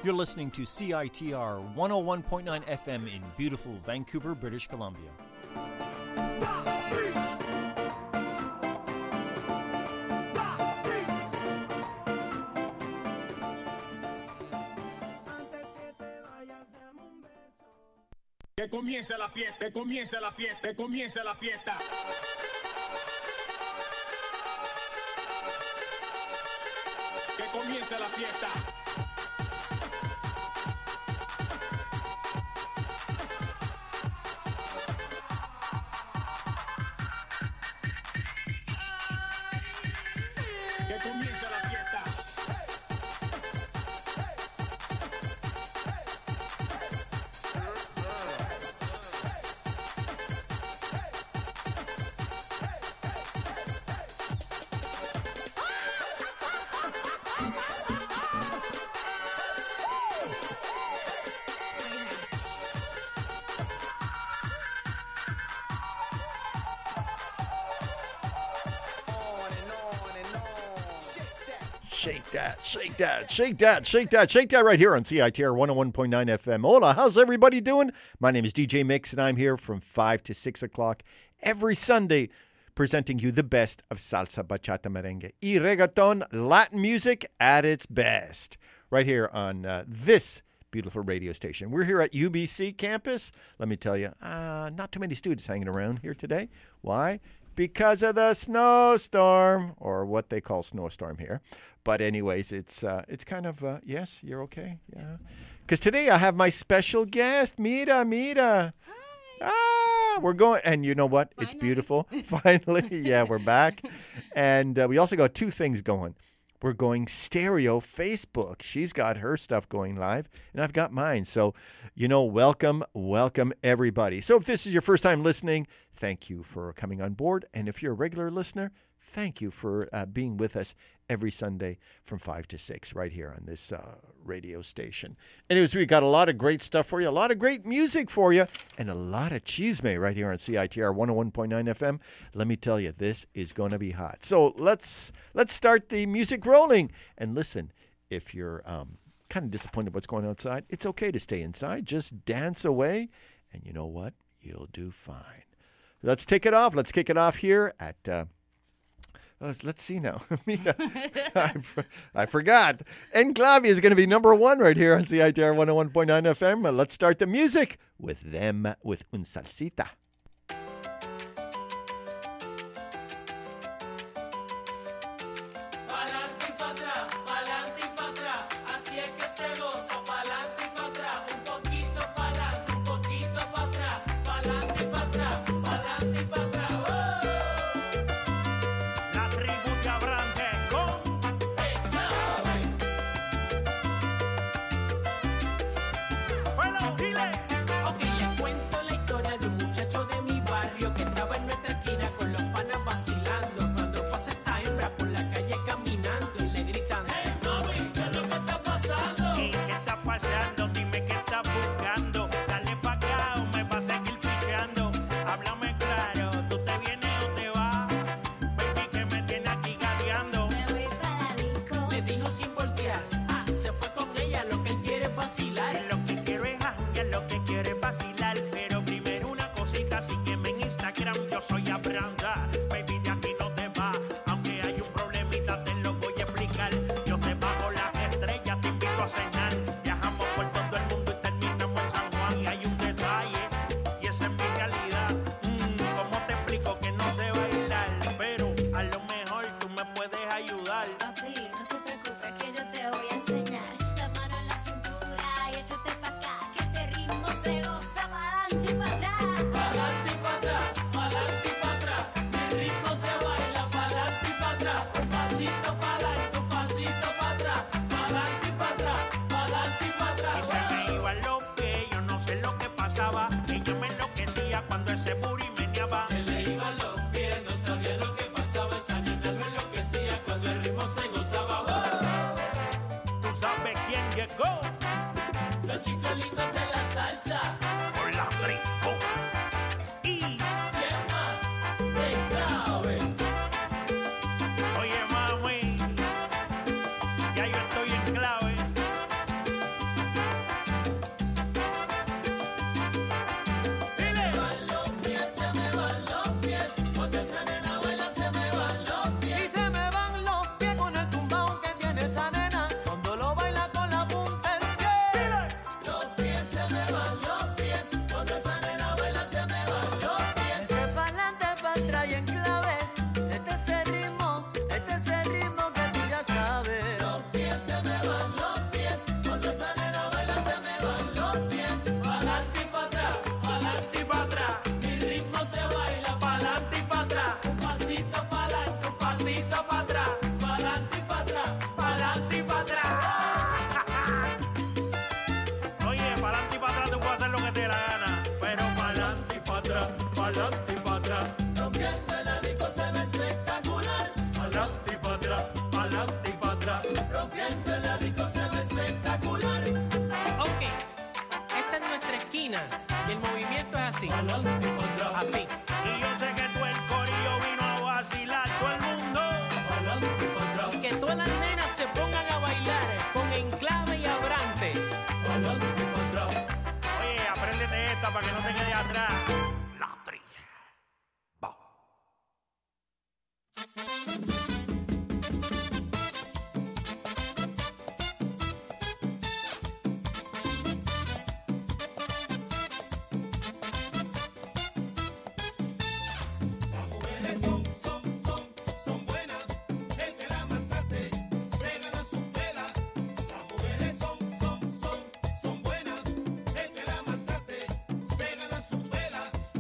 You're listening to CITR 101.9 FM in beautiful Vancouver, British Columbia. Que comience la fiesta, que comience la fiesta, que comience la fiesta. Que comience la fiesta. Que comience la fiesta. Shake that, shake that, shake that, shake that, shake that right here on CITR 101.9 FM. Hola, how's everybody doing? My name is DJ Mix, and I'm here from 5 to 6 o'clock every Sunday, presenting you the best of salsa, bachata, merengue, y reggaeton, Latin music at its best, right here on this beautiful radio station. We're here at UBC campus. Let me tell you, not too many students hanging around here today. Why? Because of the snowstorm, or what they call snowstorm here. But anyways, it's kind of, yes, you're okay? Yeah. Because today I have my special guest, Mira. Hi. We're going, and you know what? Finally. It's beautiful. Finally, yeah, we're back. And we also got two things going. We're going stereo Facebook. She's got her stuff going live, and I've got mine. So, welcome everybody. So if this is your first time listening, thank you for coming on board. And if you're a regular listener, thank you for being with us every Sunday from 5 to 6 right here on this radio station. Anyways, we got a lot of great stuff for you, a lot of great music for you, and a lot of chisme right here on CITR 101.9 FM. Let me tell you, this is going to be hot. So let's start the music rolling. And listen, if you're kind of disappointed what's going on outside, it's okay to stay inside. Just dance away, and you know what? You'll do fine. Let's take it off. Let's kick it off here at... let's see now. I forgot. Enclavia is going to be number one right here on CITR 101.9 FM. Let's start the music with them with Un Salsita. Ok, les cuento la historia de un muchacho de mi barrio que estaba en nuestra esquina con los panas vacilando. Cuando pasa esta hembra por la calle caminando y le gritan: ¡Hey, mami! ¿Qué es lo que está pasando? ¿Y qué está pasando? Dime qué estás buscando. Dale pa' acá o me vas a seguir pichando. Háblame claro, ¿tú te vienes o te vas? Baby, que me tiene aquí gateando. Me voy para la disco. Le dijo sin voltear. Se fue con ella, lo que él quiere es vacilar. Lo que quiero es janguear, lo que quiero es vacilar. Pero primero una cosita, sígueme en Instagram, yo soy Abranda. Baby, de aquí no te vas. Aunque hay un problemita, te lo voy a explicar. Yo te bajo las estrellas, te invito a cenar. Viajamos por todo el mundo y terminamos en San Juan. Y hay un detalle, y esa es mi realidad. ¿Cómo te explico que no sé bailar? Pero a lo mejor tú me puedes ayudar. Papi, no te preocupes que yo te voy a enseñar. La mano en la cintura y échate pa' acá, que este ritmo se goza pa'lante y pa' atrás. Pa'lante y pa' atrás, pa'lante y pa' atrás. Mi patra y en clave. Este es el ritmo que tú ya sabes. Los pies se me van, los pies. Cuando esa nena baila se me van los pies. Pa'lante y pa' atrás, pa'lante y pa' atrás. Mi ritmo se baila pa'lante y pa' atrás. Un pasito pa'lante, un pasito pa' atrás. Pa'lante y pa' atrás, pa'lante y pa' atrás. Oye, pa'lante y pa' atrás tú puedes hacer lo que te dé la gana. Pero pa'lante y pa' atrás, pa'lante y pa' atrás. Rompiendo el disco se ve espectacular. Pa'lante y pa' atrás, pa'lante y pa' atrás. Rompiendo el disco se ve espectacular. Ok, esta es nuestra esquina y el movimiento es así. Pa'lante y pa' atrás. Así. Y yo sé que tú el corillo vino a vacilar todo el mundo. Pa'lante y pa' atrás. Que todas las nenas se pongan a bailar con enclave y abrante. Pa'lante y pa' atrás. Oye, apréndete esta para que no te quede atrás. La trilla. Son buenas, el que la maltrate se gana su pela. Las mujeres son buenas, el que la maltrate se gana su pela.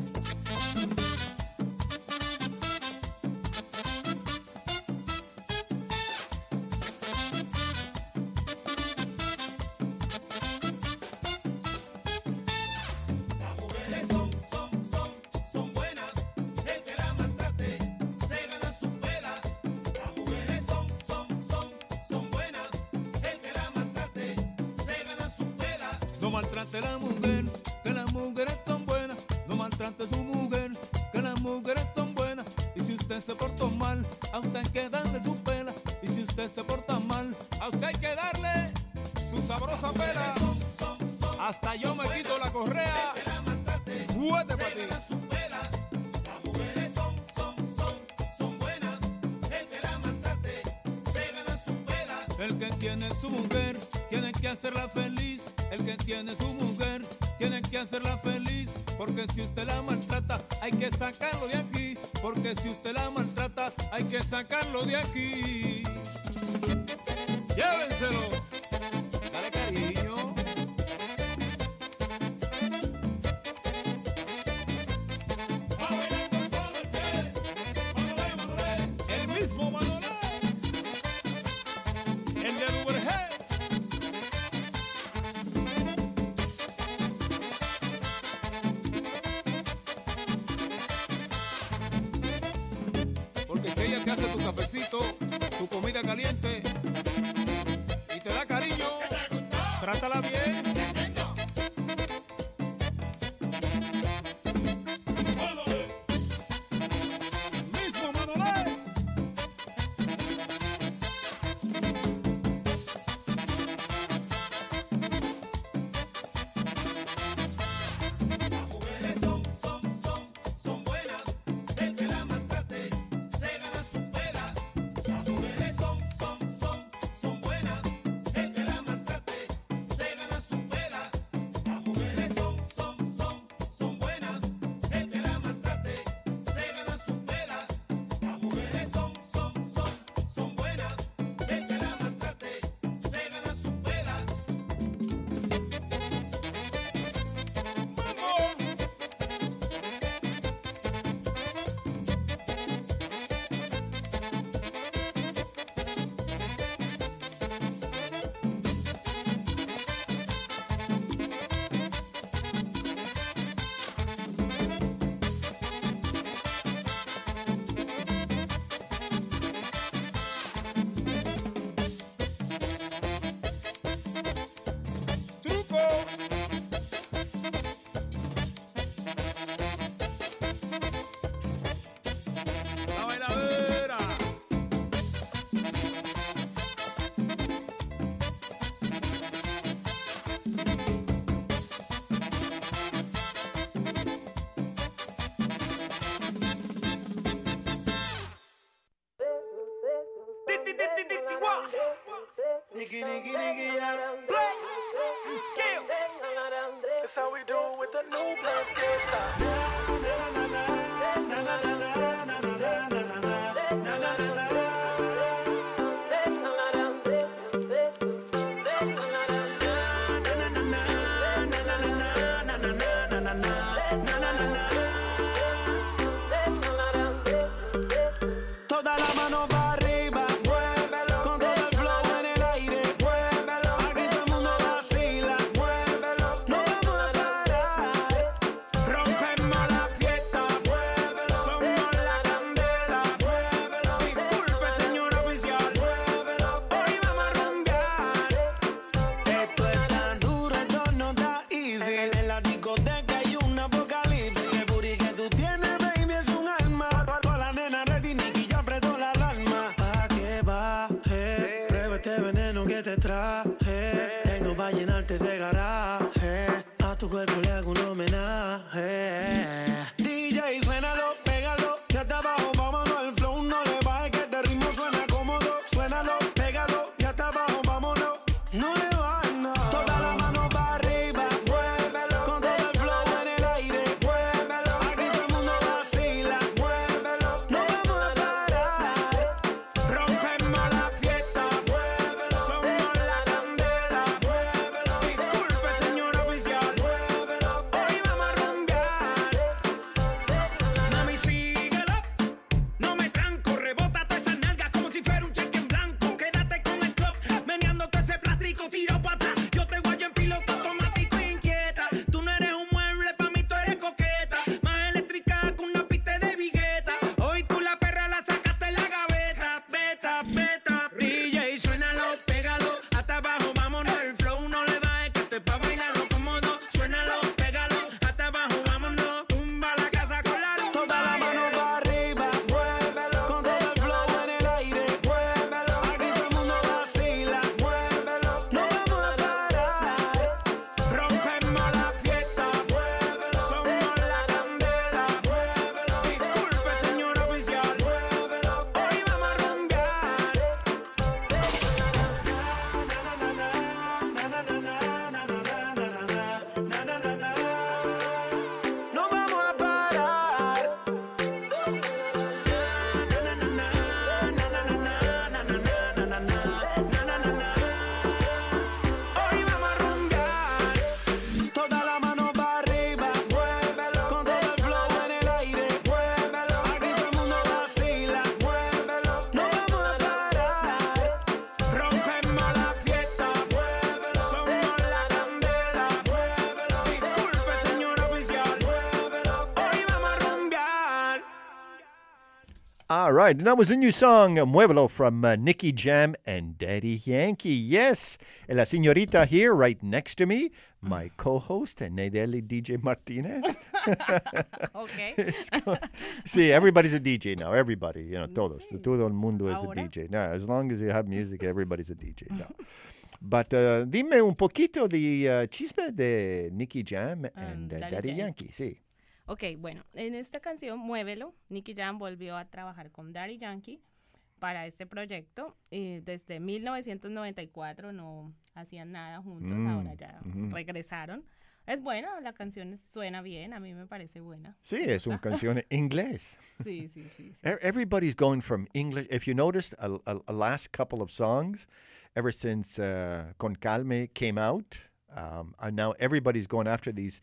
Las mujeres son buenas, el que la maltrate se gana su pela. Las mujeres son buenas, el que la maltrate se gana su pela. No maltrate a la mujer, que las mujeres son buenas. No maltrate a su mujer, que las mujeres son buenas. Y si usted se portó mal, a usted hay que darle su pela. Y si usted se porta mal, a usted hay que darle su sabrosa pela. Hasta yo me quito la correa. Fuerte para ti. Su pela. Las mujeres son buenas, el que la maltrate se gana su pela. El que tiene su mujer, tiene que hacerla feliz. El que tiene su mujer, tiene que hacerla feliz. Porque si usted la maltrata, hay que sacarlo de aquí. Porque si usted la maltrata, hay que sacarlo de aquí. Llévenselo. Dale cariño. El mismo Manolé. El de Uber G. Porque si ella te hace tu cafecito, tu comida caliente y te da cariño, trátala bien. Mismo Manolé. Las mujeres son buenas, el que la maltrate se gana su pela. Las mujeres son buenas, el que la maltrate se gana su pela. Las mujeres son buenas, el que la maltrate se gana su pela. Las mujeres son buenas, el que la maltrate se gana su pela. Truco. La bailadera. Nigga, yeah. Play. Skill. That's how we do it with the new play skill. Na na na na na na na na. All right, and that was a new song, Muévelo, from Nicky Jam and Daddy Yankee. Yes, and la señorita here right next to me, my co-host, Nedeli DJ Martinez. Okay. See, everybody's a DJ now. Everybody, todos. Todo el mundo is a Ahora. DJ. Now, as long as you have music, everybody's a DJ now. But dime un poquito de chisme de Nicky Jam and Daddy Yankee. Sí. Ok, bueno, en esta canción, Muévelo, Nicky Jam volvió a trabajar con Daddy Yankee para este proyecto. Desde 1994 no hacían nada juntos, ahora ya regresaron. Es buena, la canción suena bien, a mí me parece buena. Sí, es una canción en inglés. Sí, sí, sí. sí. Everybody's going from English. If you noticed, a last couple of songs, ever since Con Calme came out, and now everybody's going after these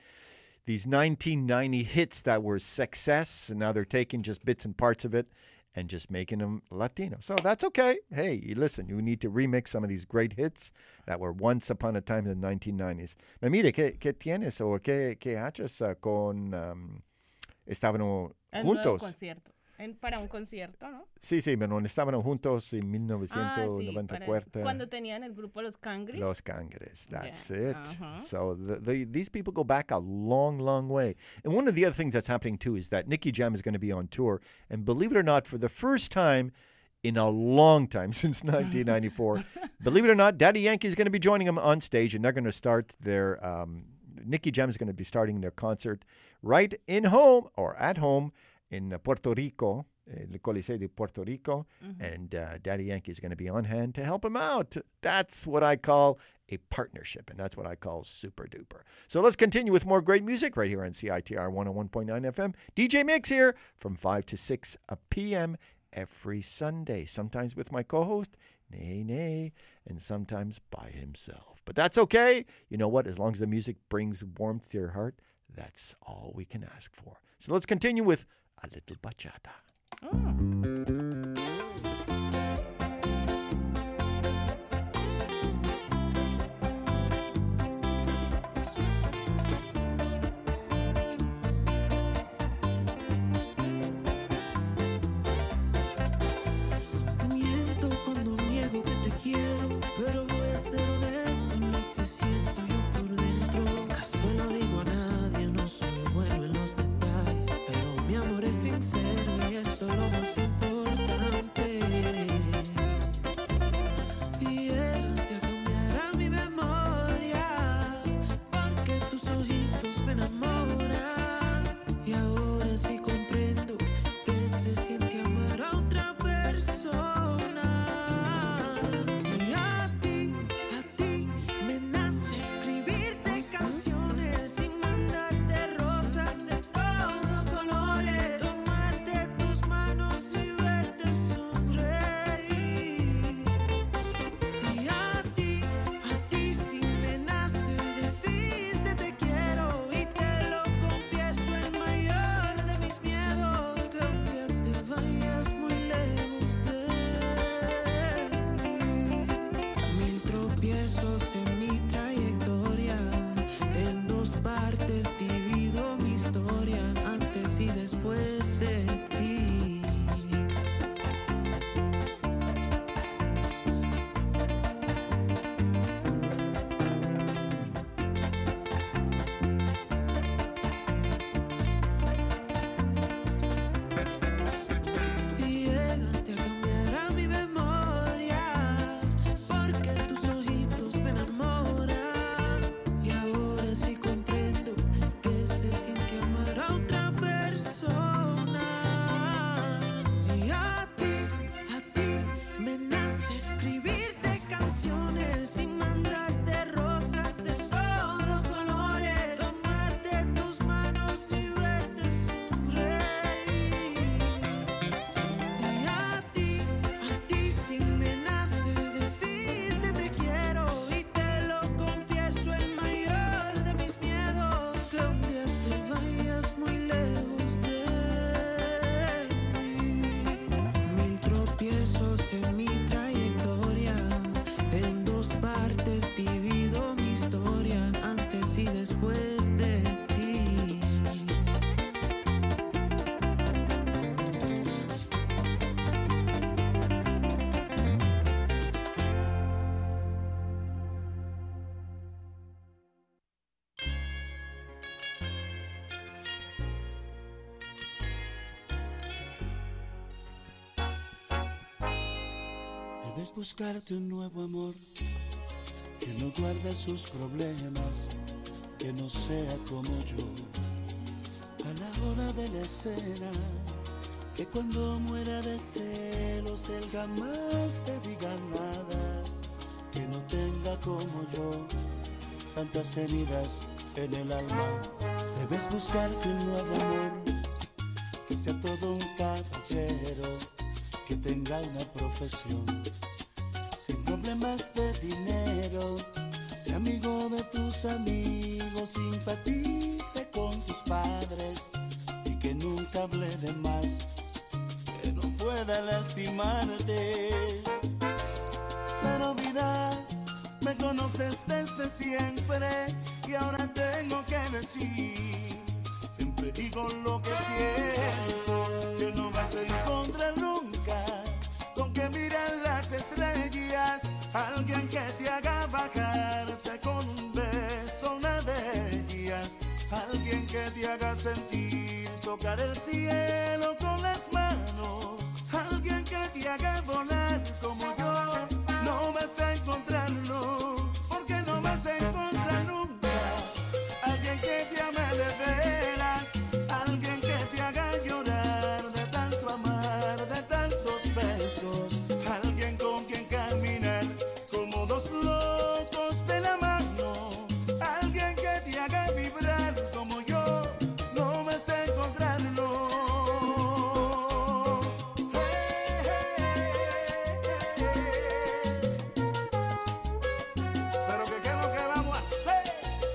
1990 hits that were success, and now they're taking just bits and parts of it and just making them Latino. So that's okay. Hey, listen, you need to remix some of these great hits that were once upon a time in the 1990s. Me mire, ¿qué tienes o qué haces con... estaban El nuevo juntos? concierto. Para un concierto, ¿no? Sí, pero estaban juntos en Sí, 1994. cuando tenían el grupo Los Cangres. Los Cangres, that's Yeah, it. uh-huh. So these people go back a long, long way. And one of the other things that's happening too is that Nicky Jam is going to be on tour. And believe it or not, for the first time in a long time, since 1994, believe it or not, Daddy Yankee is going to be joining him on stage, and they're going to start their, Nicky Jam is going to be starting their concert right at home in Puerto Rico, the Coliseo de Puerto Rico, and Daddy Yankee is going to be on hand to help him out. That's what I call a partnership, and that's what I call super duper. So let's continue with more great music right here on CITR 101.9 FM. DJ Mix here from 5 to 6 p.m. every Sunday, sometimes with my co-host, Nay, and sometimes by himself. But that's okay. You know what? As long as the music brings warmth to your heart, that's all we can ask for. So let's continue with a little bachata. Miento cuando niego que te quiero, pero voy a ser honesto en lo que siento yo por dentro. Casi no digo a nadie, no soy bueno en los detalles, pero mi amor es sincero y esto es lo más importante. Debes buscarte un nuevo amor que no guarde sus problemas, que no sea como yo. A la hora de la escena, que cuando muera de celos él jamás te diga nada, que no tenga como yo tantas heridas en el alma. Debes buscarte un nuevo amor que sea todo un caballero, que tenga una profesión sin problemas de dinero, sea amigo de tus amigos, simpatice con tus padres y que nunca hable de más, que no pueda lastimarte. Pero vida, me conoces desde siempre y ahora tengo que decir, siempre digo lo que siento, que no vas a encontrar nunca con que miran las estrellas, alguien que te haga bajarte con un beso, una de ellas, alguien que te haga sentir tocar el cielo con las manos, alguien que te haga volar como yo. No vas a encontrarlo, porque no vas a encontrar nunca alguien que te ame de veras, alguien que te haga llorar de tanto amar, de tantos besos, alguien con quien caminar como dos locos de la mano, alguien que te haga vibrar como yo. No vas a encontrarlo. Pero que qué es lo que vamos a hacer.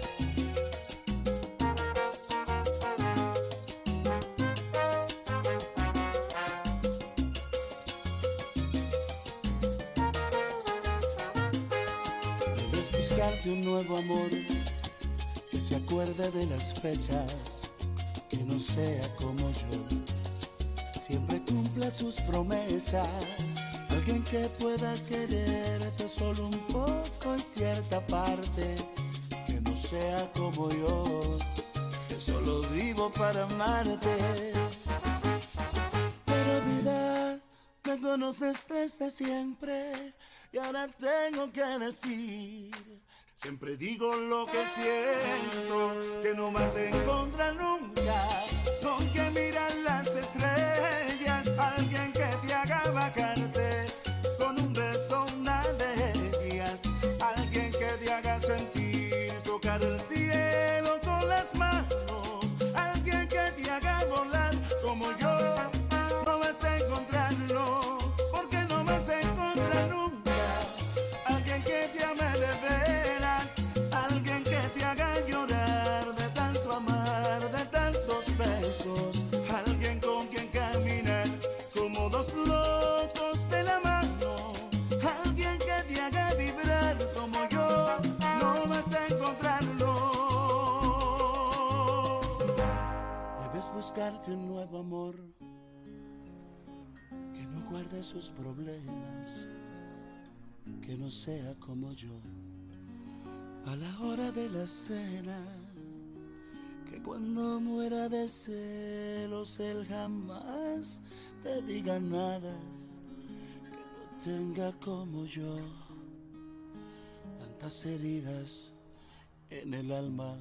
Debes buscarte un nuevo amor que se acuerde de las fechas, que no sea como yo, siempre cumpla sus promesas, alguien que pueda quererte solo un poco en cierta parte, que no sea como yo, que solo vivo para amarte. Pero vida, me conoces desde siempre y ahora tengo que decir, siempre digo lo que siento, que no vas a encontrar nunca con que miran las estrellas, alguien que te haga bajarte con un beso, una de ellas, alguien que te haga sentir tocar el cielo con las manos, alguien que te haga volar como yo. No vas a encontrarlo, porque no vas a encontrar nunca alguien que te ame de veras, alguien que te haga llorar de tanto amar, de tantos besos, alguien con quien caminar como dos locos de la mano, alguien que te haga vibrar como yo. No vas a encontrarlo. Debes buscarte un nuevo amor que no guarde sus problemas, que no sea como yo. A la hora de la cena, que cuando muera de celos él jamás te diga nada, que no tenga como yo tantas heridas en el alma.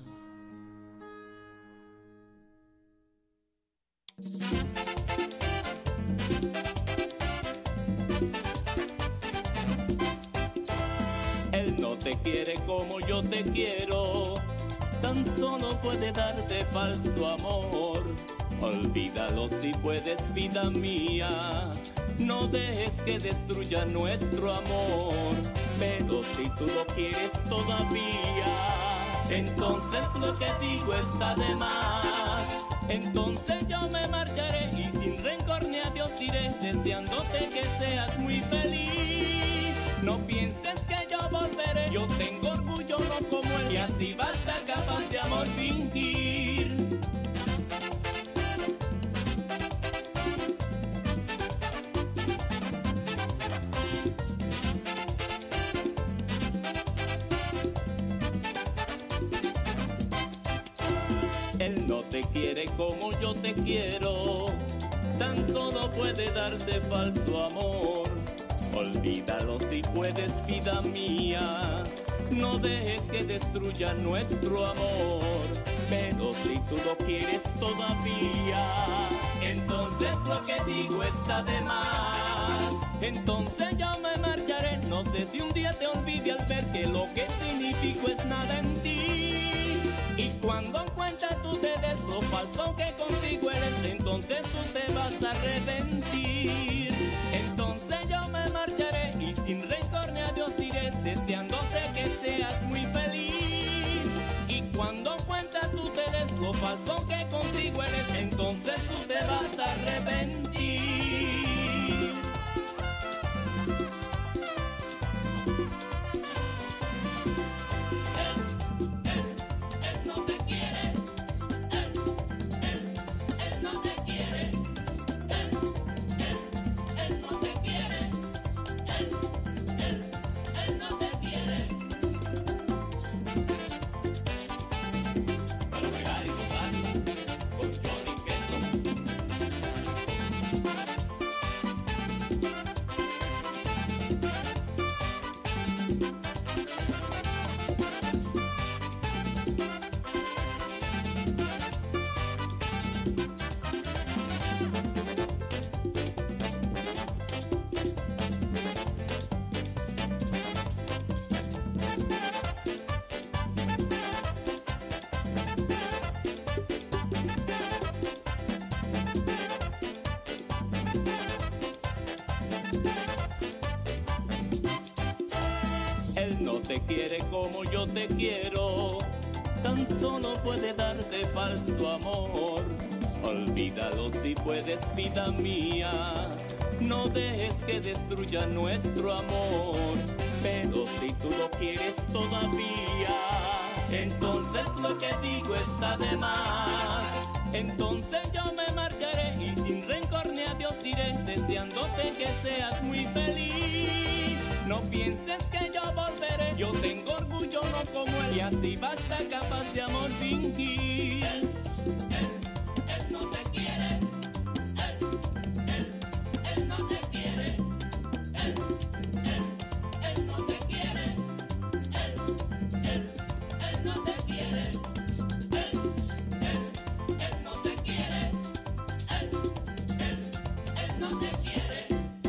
Él no te quiere como yo te quiero, tan solo puede darte falso amor. Olvídalo si puedes, vida mía, no dejes que destruya nuestro amor. Pero si tú lo quieres todavía, entonces lo que digo está de más. Entonces yo me marcharé y sin rencor ni adiós diré, deseándote que seas muy feliz. No pienses que yo volveré, yo tengo orgullo no como él, y así basta capaz de amor fingir. Él no te quiere como yo te quiero, tan solo puede darte falso amor. Olvídalo si puedes, vida mía. No dejes que destruya nuestro amor. Pero si tú lo quieres todavía, entonces lo que digo está de más. Entonces yo me marcharé. No sé si un día te olvide al ver que lo que significo es nada en ti. Y cuando en cuenta tú te des lo falso que contigo eres, entonces tú te vas a arrepentir. Entonces yo me marcharé y sin rencor ni adiós diré, deseándote que seas muy feliz. Y cuando en cuenta tú te des lo falso que contigo eres, entonces tú te vas a arrepentir. Él no te quiere como yo te quiero, tan solo puede darte falso amor. Olvídalo si puedes, vida mía. No dejes que destruya nuestro amor. Pero si tú lo quieres todavía, entonces lo que digo está de más. Entonces yo me marcharé y sin rencor ni adiós diré, deseándote que seas muy feliz. No pienses que yo volveré, yo tengo orgullo no como él, y así basta capaz de amor fingir. Él no te quiere, él no te quiere, él no te quiere, él no te quiere, él no te quiere, él no te quiere.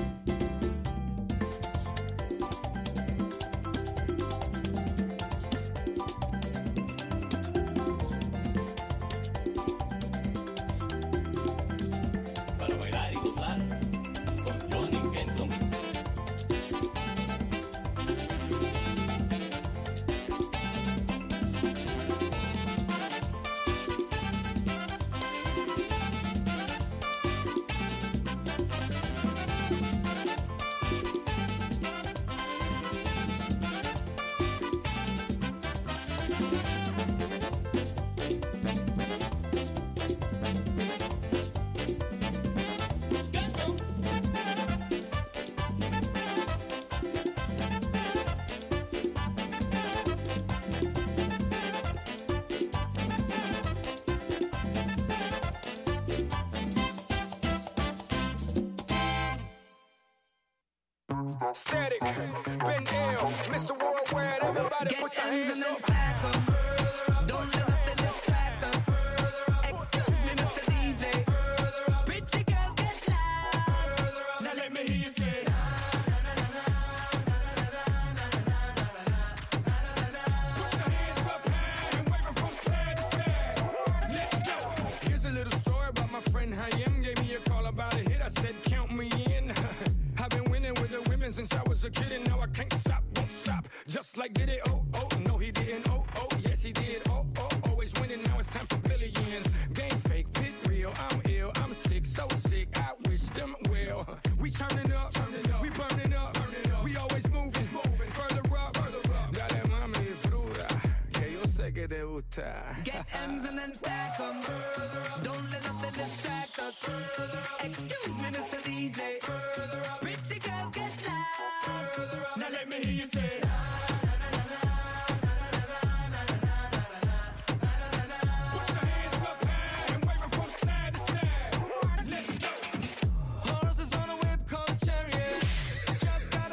Para bailar y gozar con Johnny Kenton. Kenton. Static, been ill, Mr. Worldwide, everybody Get put your ends hands and then up. stack 'em. Don't let nothing distract us. Excuse me, Mr. DJ. Pretty girls get loud. Now let me hear you say. Put your hands up high and wave 'em from side to side. Let's go. Here's a little story about my friend Hayem. Gave me a call about a hit. I said, count me in. I've been winning with the women since I was a kid, and now I can't stop, won't stop. Just like Diddy, oh, oh, no he didn't, oh, oh, yes he did, oh, oh, always winning, now it's time for billions. Game fake, pit real, I'm ill, I'm sick, so sick, I wish them well. We turning up, we burning up, we always moving, further up. Dale mami, disfruta, que yo sé que te gusta. Get M's and then stack 'em. Don't let nothing distract us. Excuse me, Mr. DJ. Pretty girls get loud. Now let me hear you say. Put your hands up high and wave 'em from side to side. Let's go. Horses on a whip called a chariot. Just got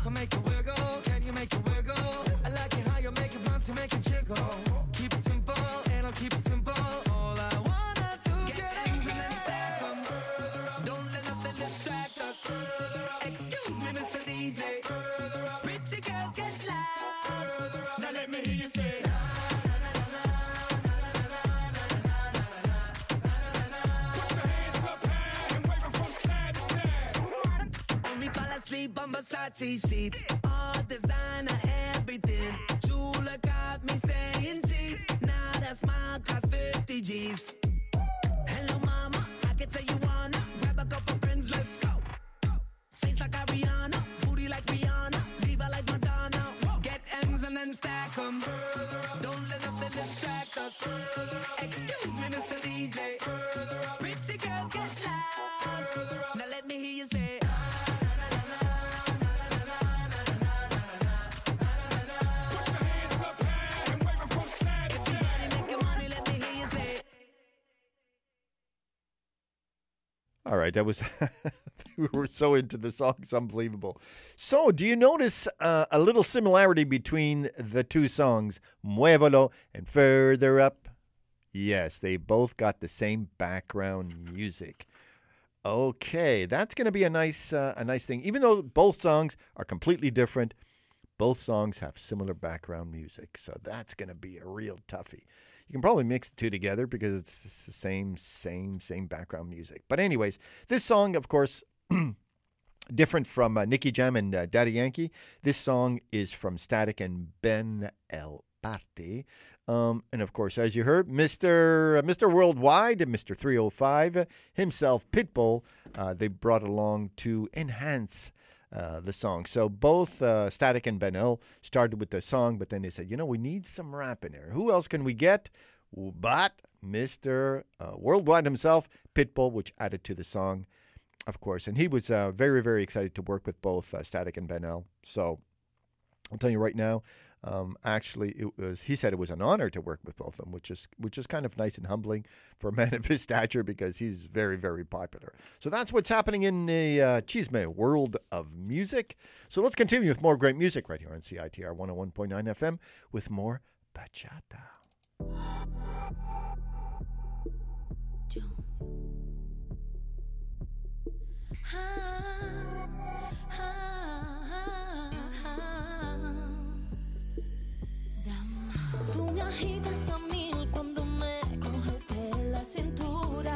So make it wiggle, can you make it wiggle? I like it how you make it bounce, you make it jiggle. Keep it simple, and I'll keep it simple. All I wanna do is get angry and stack 'em. Don't let nothing distract us. Excuse me, Mr. DJ. Pretty girls get loud. Now let me hear you say. Put your hands up high and wave 'em from side to side. Only fall asleep on Versace sheets. All designer, everything. Jula got me saying cheese. Now that's my cost 50 G's. Hello, mama. I can tell you wanna grab a couple friends, let's go. Face like Ariana, booty like Rihanna, diva like Madonna. Get M's and then stack 'em. Don't let nothing distract us. Excuse me, Mr. DJ. Pretty girls get loud. Now let me hear you say. Put your hands up high and wave 'em from side to side. Everybody making money, let me hear you say. All right, that was. We were so into the song, it's unbelievable. So, do you notice a little similarity between the two songs, Muévelo and Further Up? Yes, they both got the same background music. Okay, that's going to be a nice thing. Even though both songs are completely different, both songs have similar background music. So that's going to be a real toughie. You can probably mix the two together because it's the same background music. But anyways, this song, of course, different from Nicky Jam and Daddy Yankee. This song is from Static and Ben El Parte. And of course, as you heard, Mr. Worldwide and Mr. 305 himself, Pitbull, they brought along to enhance the song. So both Static and Ben El started with the song, but then they said, we need some rap in there. Who else can we get but Mr. Worldwide himself, Pitbull, which added to the song, of course. And he was very, very excited to work with both Static and Ben El. So I'll tell you right now, actually, he said it was an honor to work with both of them, which is kind of nice and humbling for a man of his stature because he's very, very popular. So that's what's happening in the Chisme world of music. So let's continue with more great music right here on CITR 101.9 FM with more bachata. Tú me agitas a mí cuando me coges de la cintura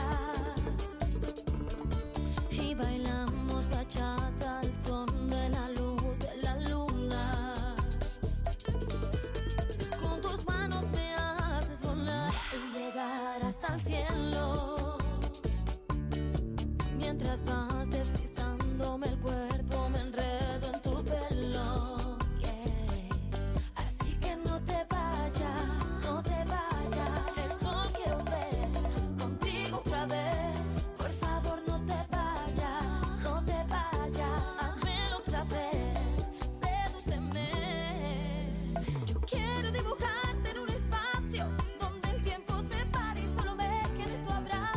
y bailamos bachata al son de la luz de la luna. Con tus manos me haces volar y llegar hasta el cielo. Mientras vas deslizándome el cuerpo, me enredo en tu pelo. Así que no te vayas, no te vayas. Eso quiero ver contigo otra vez. Por favor, no te vayas, no te vayas. Házmelo otra vez, sedúceme. Yo quiero dibujarte en un espacio donde el tiempo se pare y solo me quede tu abrazo.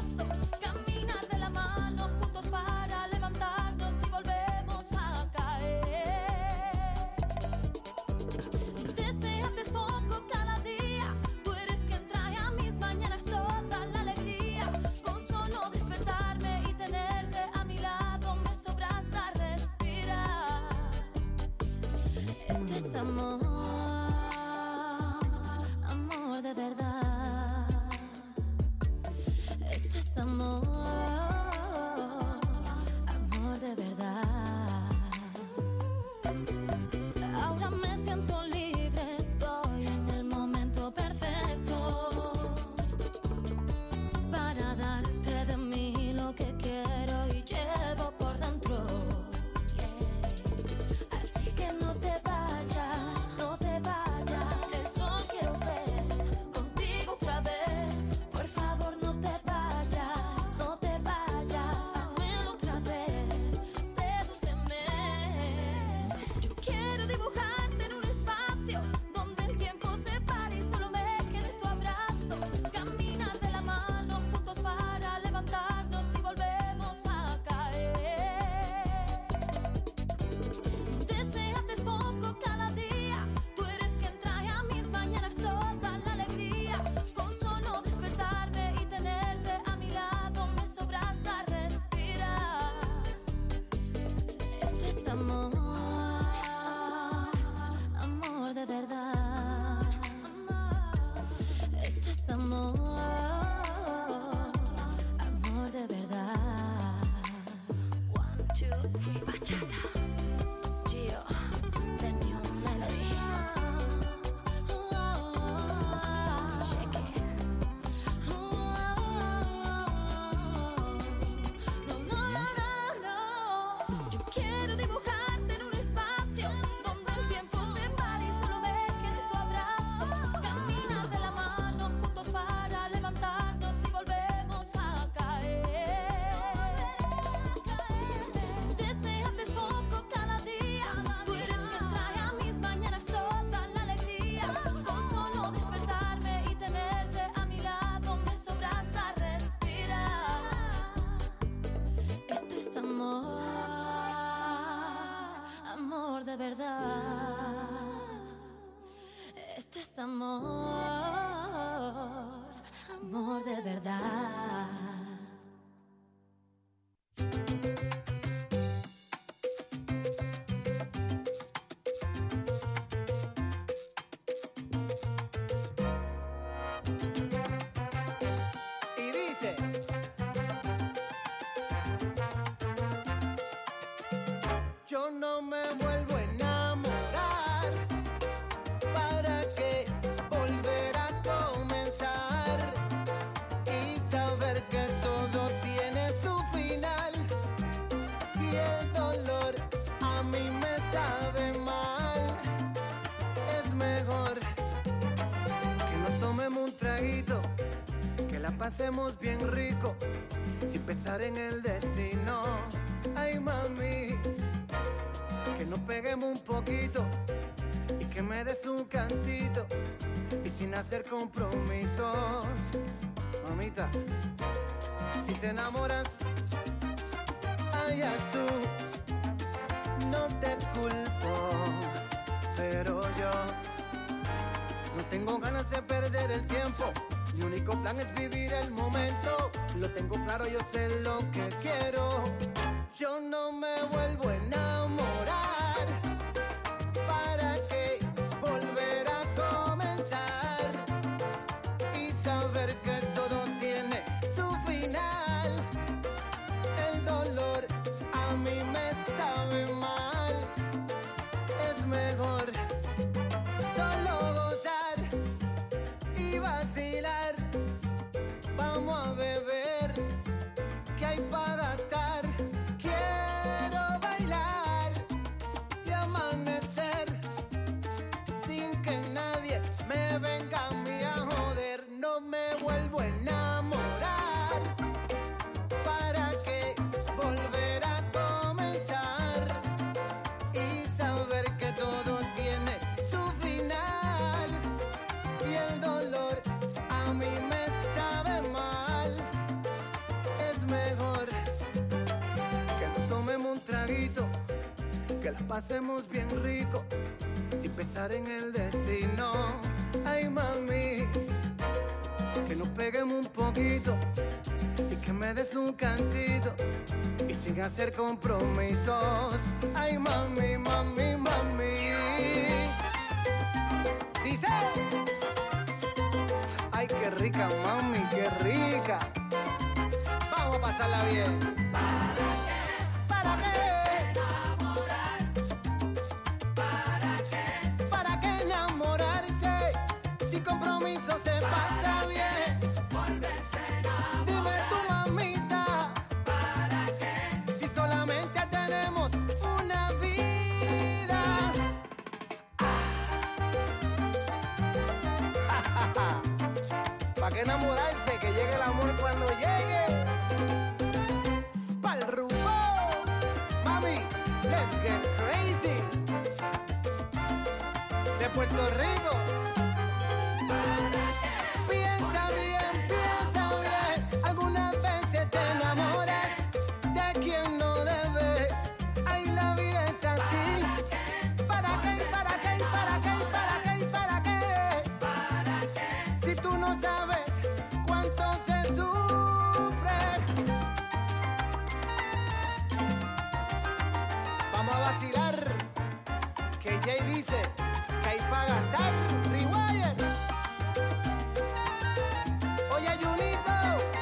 verdad. Esto es amor, amor de verdad. Y dice: yo no me vuelvo a enamorar, ¿para qué volver a comenzar? Y saber que todo tiene su final, y el dolor a mí me sabe mal. Es mejor que nos tomemos un traguito, que la pasemos bien rico, sin pensar en el destino. Ay, mami, que nos peguemos un poquito y que me des un cantito, y sin hacer compromisos. Mamita, si te enamoras, allá tú, no te culpo, pero yo no tengo ganas de perder el tiempo. Mi único plan es vivir el momento. Lo tengo claro, yo sé lo que quiero. Yo no me vuelvo a enamorar, ¿para qué volver a comenzar? Y saber que todo tiene su final. El dolor a mí me sabe mal. Es mejor solo gozar y vacilar. Vamos a beber, que hay para gastar. Quiero bailar y amanecer sin que nadie me venga a mí a joder. No me vuelvo a enamorar, ¿para qué volver a comenzar? Y saber que todo tiene su final, y el dolor a mí me sabe mal. Es mejor que nos tomemos un traguito, que la pasemos bien rico, sin pensar en el destino. Ay, mami, que nos peguemos un poquito y que me des un cantito, y sin hacer compromisos. Ay, mami, mami, mami. Dice: ay, qué rica, mami, qué rica. Vamos a pasarla bien. ¿Para qué? ¿Para qué enamorarse? Sin compromiso se pasa bien. Dime tú, mamita, si solamente tenemos una vida. ¿Para qué enamorarse? Que llegue el amor cuando llegue. Pa'l rumbo, mami, let's get crazy. De Puerto Rico. Piensa bien, algunas veces te enamoras de quien no debes. Ay, la vida es así. ¿Para qué? ¿Para qué? ¿Para qué? ¿Para qué? ¿Para qué? Si tú no sabes cuánto se sufre. Vamos a vacilar, que Jay dice que hay para gastar. Rewire. Oye, Junito,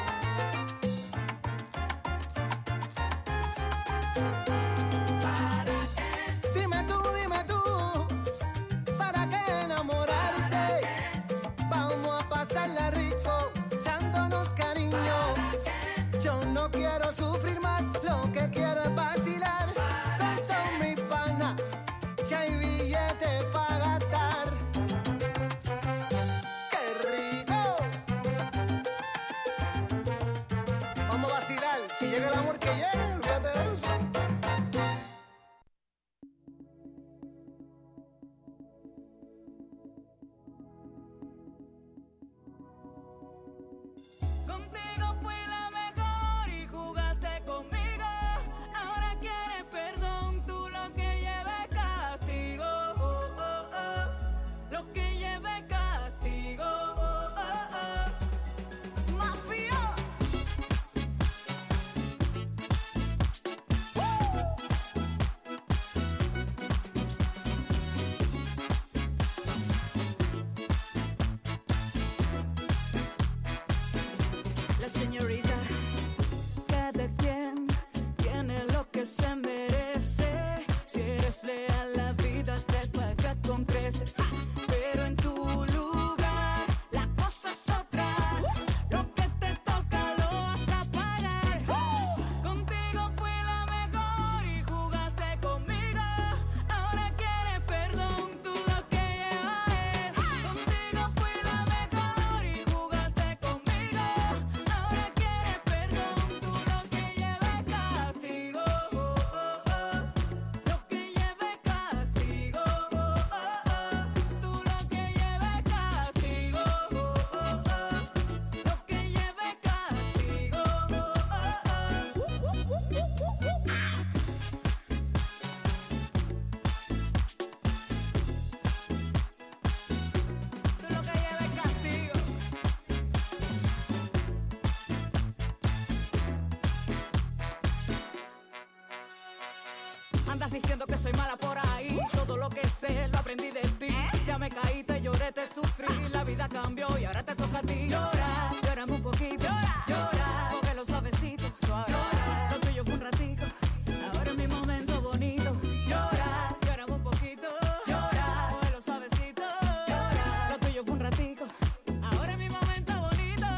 dime tú, ¿para qué enamorarse? Vamos a pasarla rico, dándonos cariño. Yo no quiero sufrir más, lo que quiero es vacilar con todos mis panas, que hay billetes para gastar. ¡Qué rico! Vamos a vacilar, si llega el amor que llegue, olvídate de eso. Contigo fui la mejor y jugaste conmigo. Ahora quieres perdón, tú lo que llevas es castigo. Andas diciendo que soy mala por ahí. Todo lo que sé lo aprendí de ti. Ya me caí, te lloré, te sufrí. La vida cambió y ahora te toca a ti. Llora, llórame un poquito. Llora, cógelo suavecito, suave. Lo tuyo fue un ratico. Ahora es mi momento bonito. Llora, llórame un poquito. Llora, cógelo suavecito. Llora, lo tuyo fue un ratico. Ahora es mi momento bonito.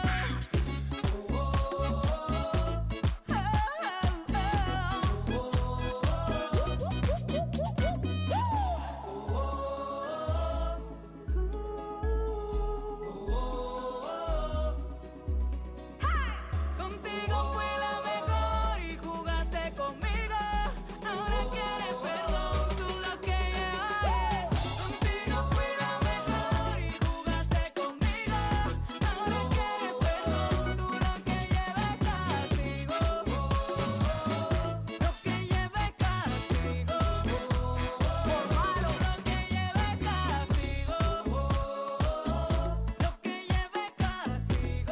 Contigo fue la mejor y jugaste conmigo. Ahora quieres perdón, tú lo que llevas. Contigo fue la mejor y jugaste conmigo. Ahora quieres perdón, tú lo que llevas castigo. Lo que lleves castigo. Por malo, lo que lleves castigo. Lo que lleves castigo.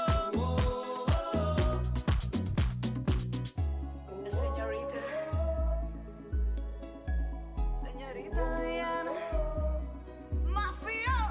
Señorita Diana, Mafia.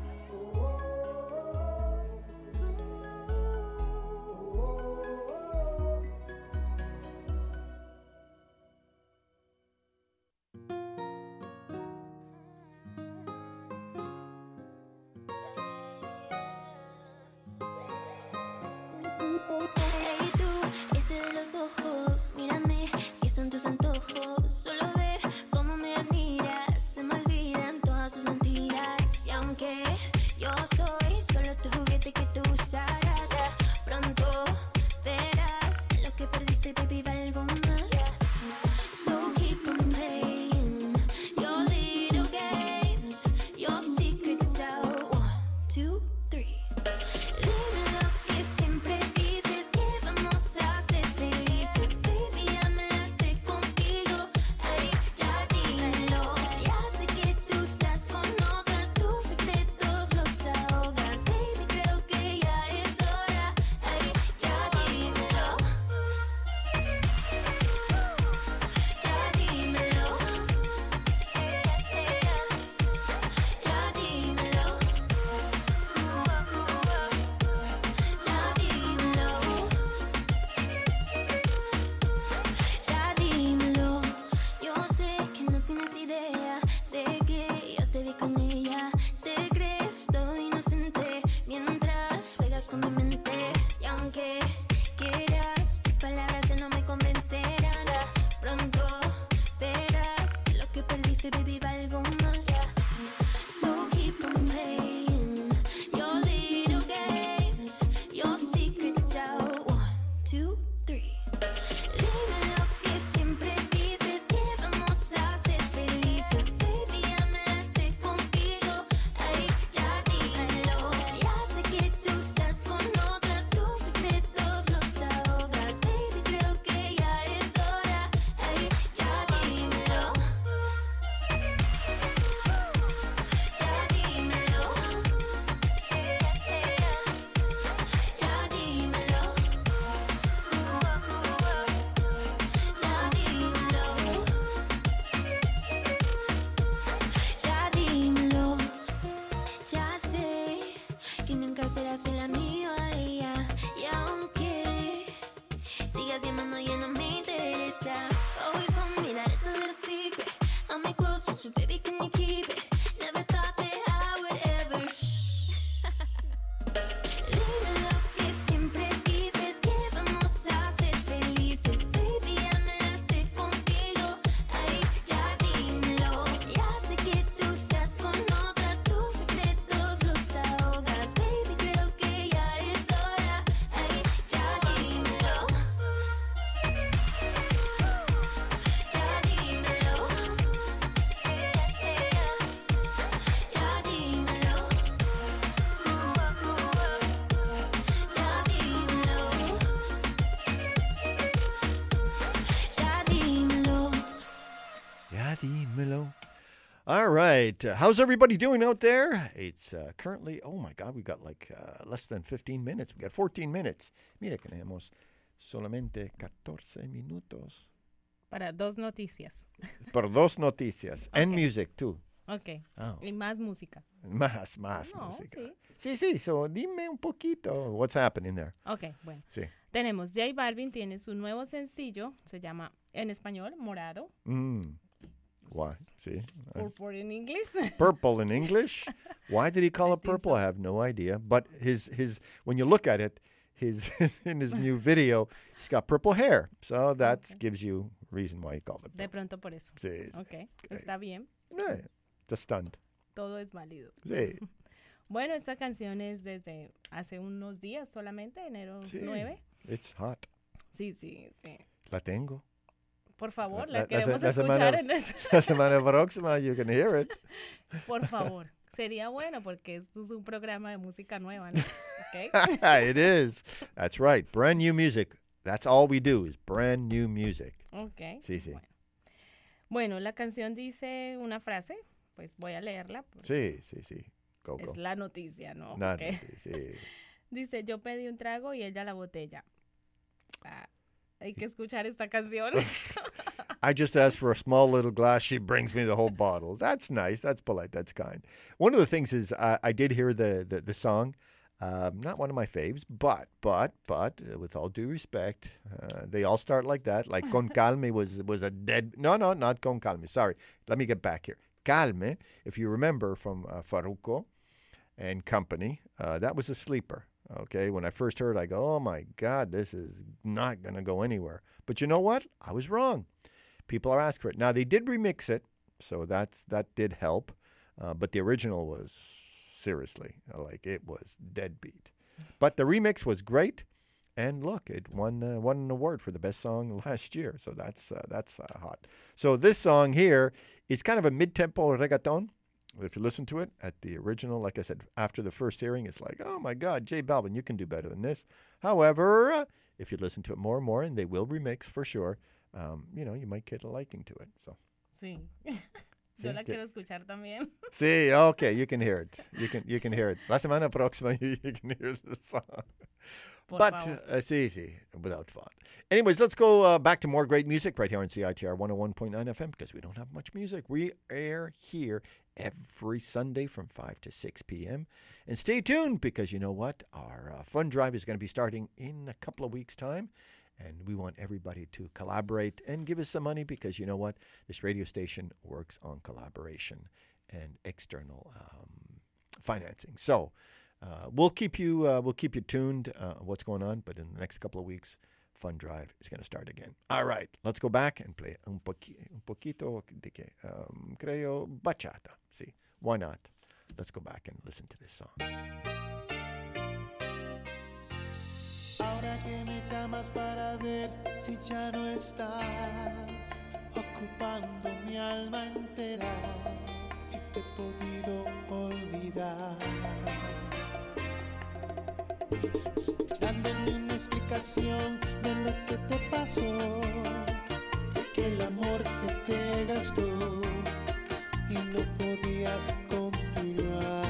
Hey tú, ese de los ojos, mírame, que son tus antojos. Solo ver cómo me admiras, se me olvidan todas sus mentiras. Y aunque yo soy solo tu juguete que tú usarás, pronto verás lo que perdiste, baby, valgo más. So keep on playing your little games, your secrets out. 1, 2, 3. Dime lo que siempre dices, que vamos a ser felices. Baby, ya me la sé contigo. Ay, ya dímelo. Ya sé que tú estás con otras, tus secretos los ahogas. Baby, creo que ya es hora. Ay, ya dímelo. Ya dímelo. Ya dímelo. Ya dímelo. Yo sé que no tienes idea de que yo te vi con ella. Te crees todo inocente mientras juegas con mi mente. Y aunque quieras, tus palabras ya no me convencerán. Pronto verás que lo que perdiste, baby, valgo más. So keep on playing your little games, your secrets out. 1, 2, 3. Dime lo que siempre dices, que vamos a ser felices. Baby, ya me la sé contigo. Ay, ya dímelo. Ya sé que tú estás con otras, tus secretos los ahogas. Baby, creo que ya es hora. Ay, ya dímelo. Ya dímelo. Ya dímelo. Ya dímelo. Ya sé que nunca serás fiel a mí o a ella. Y aunque sigas llamando, ya no me interesa. Always told me that it's a little secret. I'll make close friends with baby, can you keep it? Never thought that I would ever. Dime lo que siempre dices, que vamos a ser felices. Baby, ya me la sé contigo. Ay, ya dímelo. Ya sé que tú estás con otras, tus secretos los ahogas. Baby, creo que ya es hora. Ay, ya dímelo. Ya dímelo. Ya dímelo. Ya dímelo. Ya dímelo. All right. How's everybody doing out there? It's currently, oh my God, we've got like less than 15 minutes. We got 14 minutes. Mira que tenemos solamente 14 minutos. Para 2 noticias. Por 2 noticias. And music, too. Ok. Oh. Y más música. Más No, música. sí. Sí, so dime un poquito what's happening there. Ok, bueno. Sí. Tenemos J Balvin, tiene su nuevo sencillo, se llama en español Morado, Why? See? Purple in English. Purple in English. Why did he call it purple? I have no idea. But his when you look at it, his in his new video, he's got purple hair. So that gives you reason why he called it purple. De pronto por eso. Sí. Ok, está bien. It's a stunt. Todo es válido. Sí. Bueno, esta canción es desde hace unos días solamente, enero Sí. 9. It's hot. Sí, sí, sí. La tengo. Por favor, La- la queremos la escuchar semana- en eso. La semana próxima you can hear it. Por favor. Sería bueno porque esto es un programa de música nueva, ¿no? Ok. It is. That's right. Brand new music. That's all we do is brand new music. Ok. Sí, sí. Bueno, la canción dice una frase, pues voy a leerla. Sí. Go. Es la noticia, ¿no? Nada, Ok. sí. Dice, yo pedí un trago y ella la botella. Ah, hay que escuchar esta canción. I just asked for a small little glass. She brings me the whole bottle. That's nice. That's polite. That's kind. One of the things is I did hear the song. Not one of my faves, but with all due respect, they all start like that. Like Con Calme was a dead. No, not Con Calme. Sorry. Let me get back here. Calme, if you remember from Farruko and company, that was a sleeper. Okay, when I first heard it, I go, oh my God, this is not going to go anywhere. But you know what? I was wrong. People are asking for it. Now, they did remix it, so that did help. But the original was, seriously, like it was deadbeat. But the remix was great. And look, it won an award for the best song last year. So that's hot. So this song here is kind of a mid-tempo reggaeton. If you listen to it at the original, like I said, after the first hearing, it's like, oh my God, J Balvin, you can do better than this. However, if you listen to it more and more, and they will remix for sure, you might get a liking to it. So. Sí. Yo la quiero escuchar también. Sí, okay, you can hear it. You can hear it. La semana próxima you can hear the song. But sí, without thought. Anyways, let's go back to more great music right here on CITR 101.9 FM because we don't have much music. We air here every Sunday from 5 to 6 p.m. And stay tuned because you know what? Our fund drive is going to be starting in a couple of weeks' time. And we want everybody to collaborate and give us some money because you know what? This radio station works on collaboration and external financing. So we'll keep you tuned what's going on. But in the next couple of weeks, Fund Drive is going to start again. All right, let's go back and play un poquito de que creo bachata. See, why not? Let's go back and listen to this song. Ahora que me llamas para ver si ya no estás ocupando mi alma entera, si te he podido olvidar, dándome una explicación de lo que te pasó, de que el amor se te gastó y no podías continuar,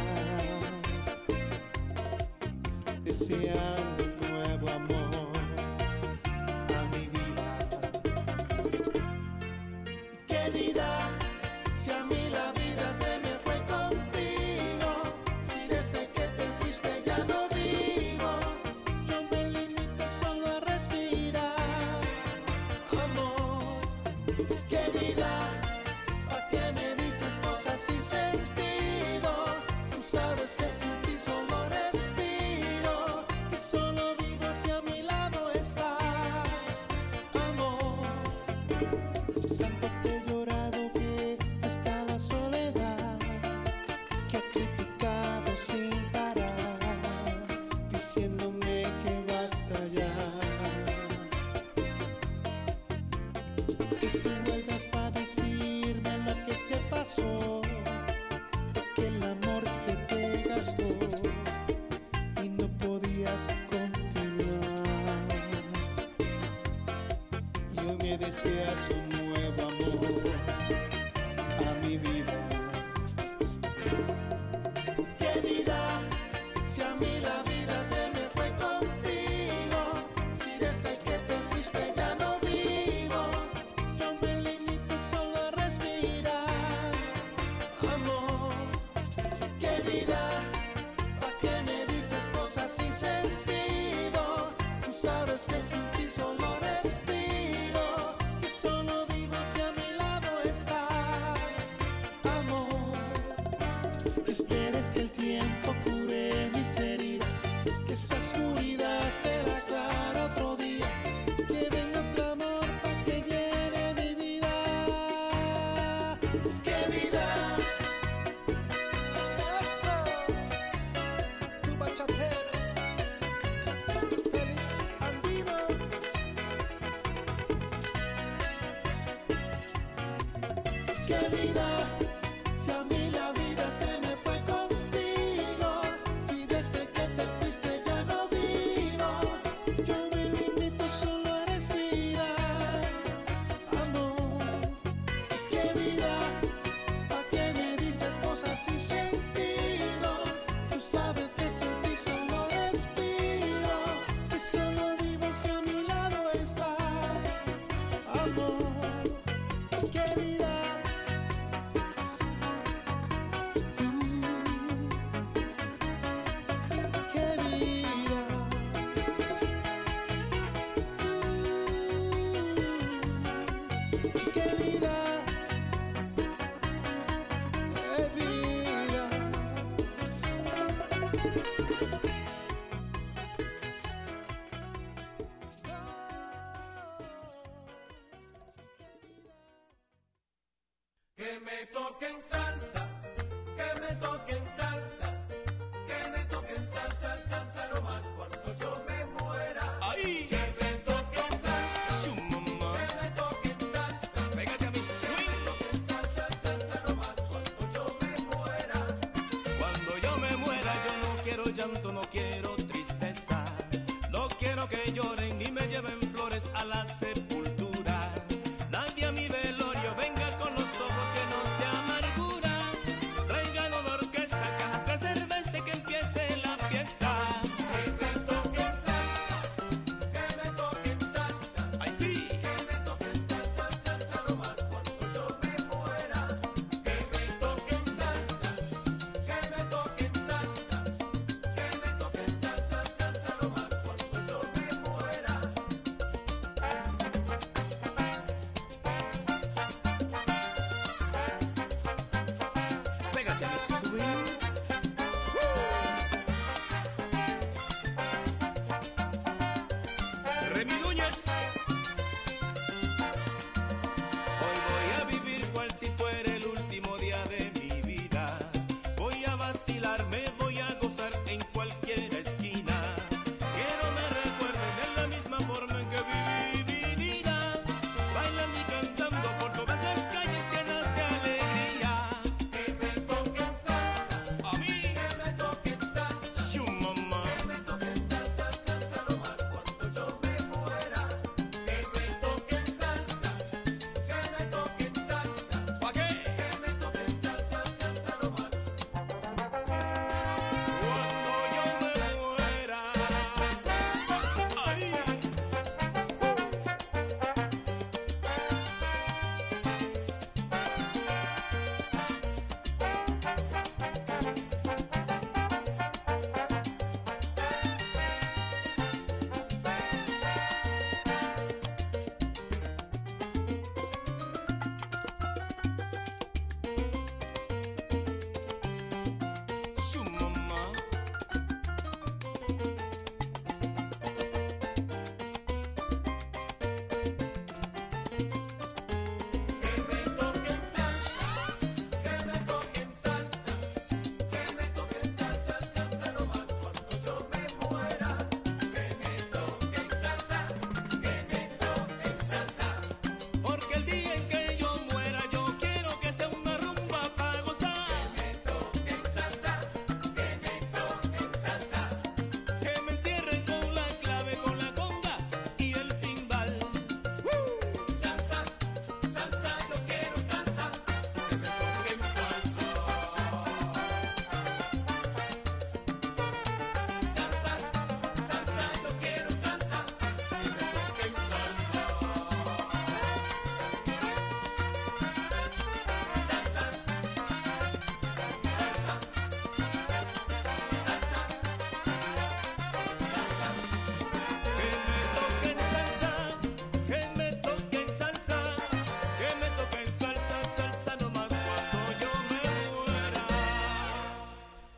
deseando nuevo amor a mi vida. Y querida, si a mí la vida se me fue contigo, si desde que te fuiste ya no vivo, yo me limito solo a respirar, amor. Querida, ¿pa' qué me dices cosas sin sentido? Tú sabes que sin ti solo respiro, que solo vivo si a mi lado estás, amor. Tanto te he llorado que hasta la soledad que ha criticado sin parar, diciéndome que basta ya. Y tú vuelves para decirme lo que te pasó, que el amor se te gastó y no podías continuar. Y hoy me deseas un nuevo amor a mi vida. Querida, si a mí la vida se me fue contigo, si desde que te fuiste ya no vivo, yo sabes que sin ti solo respiro, que solo vivo si a mi lado estás, amor. Esperes que el tiempo cure mis heridas, que esta oscuridad será clara otro día, que venga otro amor para que llene mi vida. ¡Qué vida! Eso, tu bachatero, Félix Andino. ¡Qué vida! Si a mí la vida se me fue contigo, si desde que te fuiste ya no vivo, yo me limito solo a respirar, amor. ¡Qué vida! ¿Pa' qué me dices cosas sin sentido? Tú sabes que sin ti solo respiro, que solo vivo si a mi lado estás, amor. ¡Qué vida! ¡Qué vida! ¡Qué vida! ¡Qué vida! Que me toquen salsa, que me toquen salsa, que me toquen salsa, salsa nomás cuando yo me muera. ¡Ahí! Que me toquen salsa, Su mamá. que me toquen salsa, Pégate a mi swing. salsa, salsa nomás cuando yo me muera. Cuando yo me muera, yo no quiero llanto, no quiero tristeza. No quiero que lloren ni me lleven flores a la sepultura. Nadie a mi velorio venga con los ojos llenos de amargura. Traigan una orquesta, cajas de cerveza y que empiece la fiesta. Que me toquen salsa, que me toquen salsa, ¡Ay, sí! que me toquen salsa, salsa nomás cuando yo me muera. Que me toquen salsa, que me toquen salsa, que me toquen salsa, salsa nomás cuando yo me muera.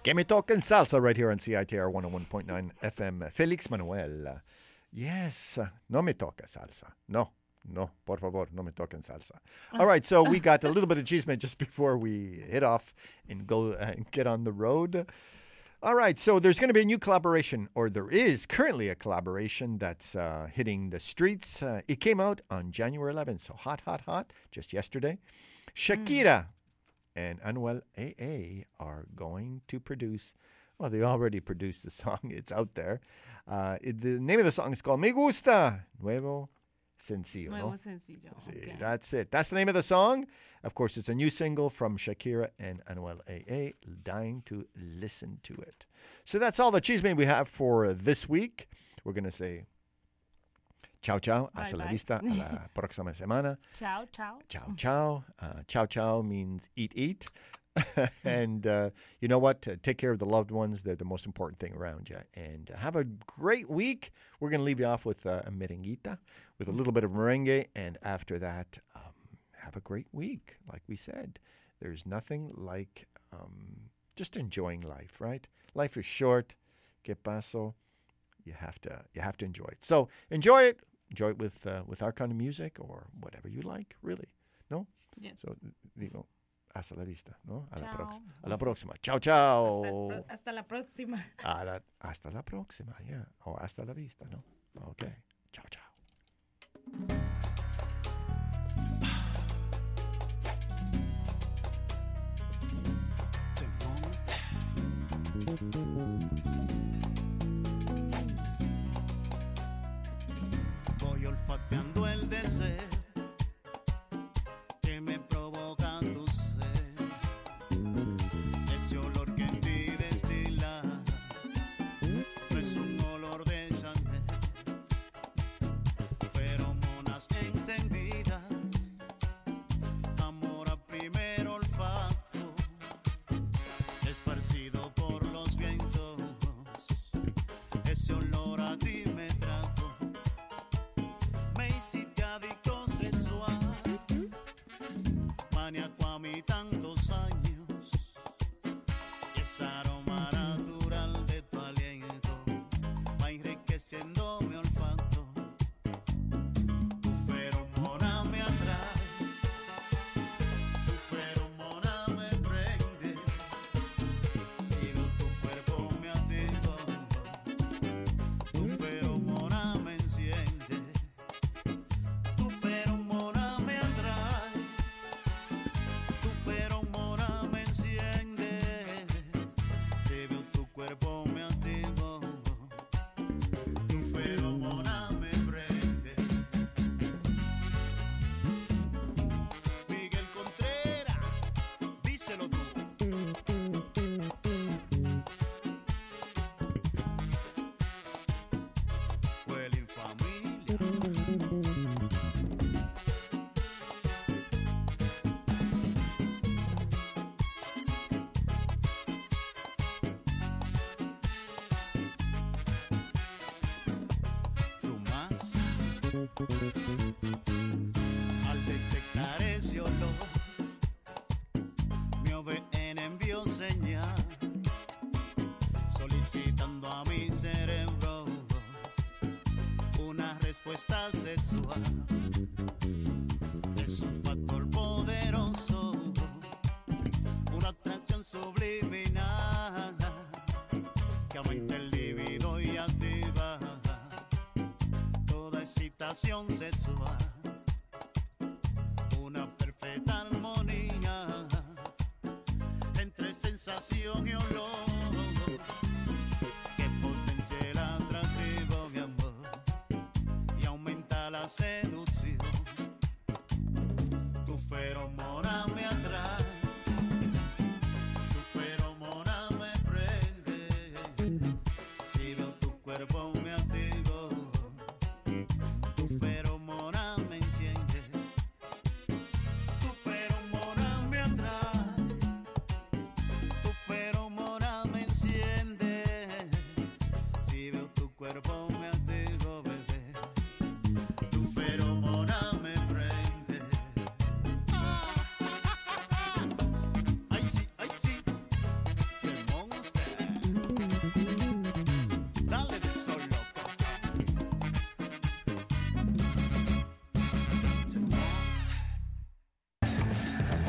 Que me toca en salsa right here on CITR 101.9 FM. Felix Manuel. Yes. No me toca salsa. No, por favor, no me toca en salsa. All right, so we got a little bit of chisme just before we hit off and go and get on the road. All right, so there's going to be a new collaboration, or there is currently a collaboration that's hitting the streets. It came out on January 11th, so hot, just yesterday. Shakira and Anuel AA are going to produce, well, they already produced the song. It's out there. The name of the song is called Me Gusta, Nuevo Sencillo. Nuevo ¿no? sencillo. Sí, Okay. that's it. That's the name of the song. Of course, it's a new single from Shakira and Anuel AA. Dying to listen to it. So that's all the chisme we have for this week. We're going to say ciao, ciao. Hasta la Bye-bye. vista. A la próxima semana. Ciao, ciao. Ciao, ciao. Ciao, ciao means eat. And you know what? Take care of the loved ones. They're the most important thing around you. And have a great week. We're going to leave you off with a merenguita with a little bit of merengue. And after that, have a great week. Like we said, there's nothing like just enjoying life, right? Life is short. Que paso? You have to enjoy it. So enjoy it. Enjoy it with our kind of music or whatever you like, really. No? Yes. So digo, hasta la vista, ¿no? A Ciao. la próxima. Ciao, ciao. Hasta la próxima. Hasta la próxima, yeah. O hasta la vista, ¿no? Okay. Ciao, ciao. Voy olfateando el deseo que me provoca tu ser. Ese olor que en ti destila no es un olor de Chanel. Feromonas encendidas, amor a primer olfato, esparcido por los vientos. Ese olor a ti me trajo. Me hiciste adicto sexual, maníaco a mí tantos años. Y esa aroma natural de tu aliento va enriqueciendo mi olfato. Tu feromona me atrae, tu feromona me prende. Quiero tu cuerpo me activa, tu feromona me enciende. Tu feromona me atrae, tu feromona me enciende. Te veo, tu cuerpo me activa, tu feromona me prende. Miguel Contreras, díselo tú. Huele en familia. Fumas al detectar ese olor, mi OVN envió señal solicitando a mi cerebro una respuesta sexual. Es un factor poderoso, una atracción subliminal que aumenta el libido y activa toda excitación sexual. Una perfecta armonía entre sensación y olor que potencia el atractivo, mi amor, y aumenta la seducción.